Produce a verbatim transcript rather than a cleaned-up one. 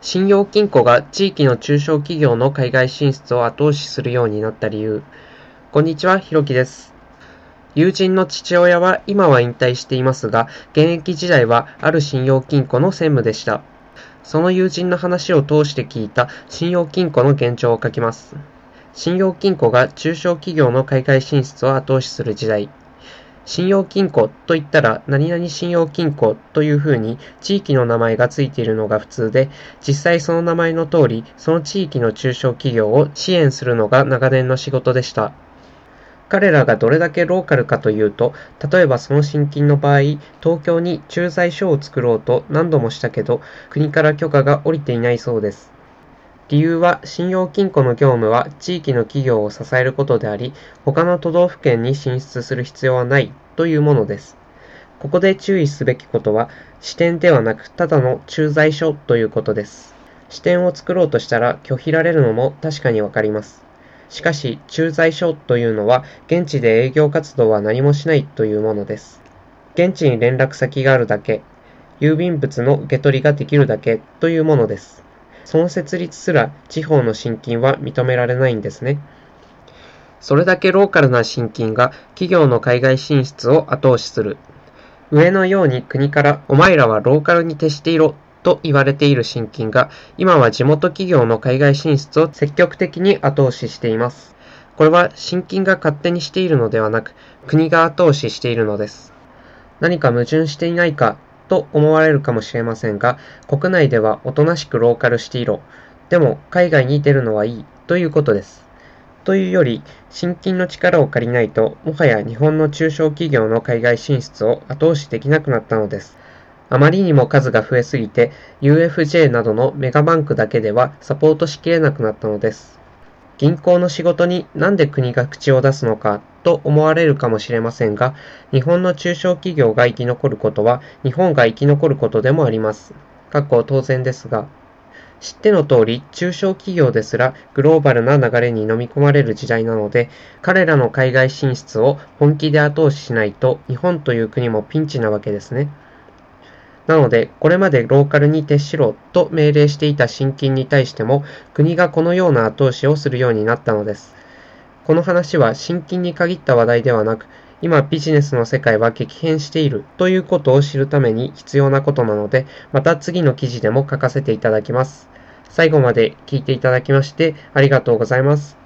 信用金庫が地域の中小企業の海外進出を後押しするようになった理由。こんにちは、ひろきです。友人の父親は今は引退していますが、現役時代はある信用金庫の専務でした。その友人の話を通して聞いた信用金庫の現状を書きます。信用金庫が中小企業の海外進出を後押しする時代。信用金庫といったら何々信用金庫というふうに地域の名前がついているのが普通で、実際その名前の通りその地域の中小企業を支援するのが長年の仕事でした。彼らがどれだけローカルかというと、例えばその信金の場合、東京に駐在所を作ろうと何度もしたけど、国から許可が下りていないそうです。理由は信用金庫の業務は地域の企業を支えることであり、他の都道府県に進出する必要はないというものです。ここで注意すべきことは、支店ではなくただの駐在所ということです。支店を作ろうとしたら拒否られるのも確かにわかります。しかし、駐在所というのは現地で営業活動は何もしないというものです。現地に連絡先があるだけ、郵便物の受け取りができるだけというものです。その設立すら地方の信金は認められないんですね。それだけローカルな信金が企業の海外進出を後押しする。上のように国からお前らはローカルに徹していろと言われている信金が今は地元企業の海外進出を積極的に後押ししています。これは信金が勝手にしているのではなく国が後押ししているのです。何か矛盾していないかと思われるかもしれませんが、国内ではおとなしくローカルしていろ。でも海外に出るのはいいということです。というより、信金の力を借りないと、もはや日本の中小企業の海外進出を後押しできなくなったのです。あまりにも数が増えすぎて、ユーエフジェー などのメガバンクだけではサポートしきれなくなったのです。銀行の仕事になんで国が口を出すのかと思われるかもしれませんが、日本の中小企業が生き残ることは日本が生き残ることでもあります。かっこ当然ですが、知っての通り中小企業ですらグローバルな流れに飲み込まれる時代なので、彼らの海外進出を本気で後押ししないと日本という国もピンチなわけですね。なので、これまでローカルに徹しろと命令していた信金に対しても、国がこのような後押しをするようになったのです。この話は信金に限った話題ではなく、今ビジネスの世界は激変しているということを知るために必要なことなので、また次の記事でも書かせていただきます。最後まで聞いていただきましてありがとうございます。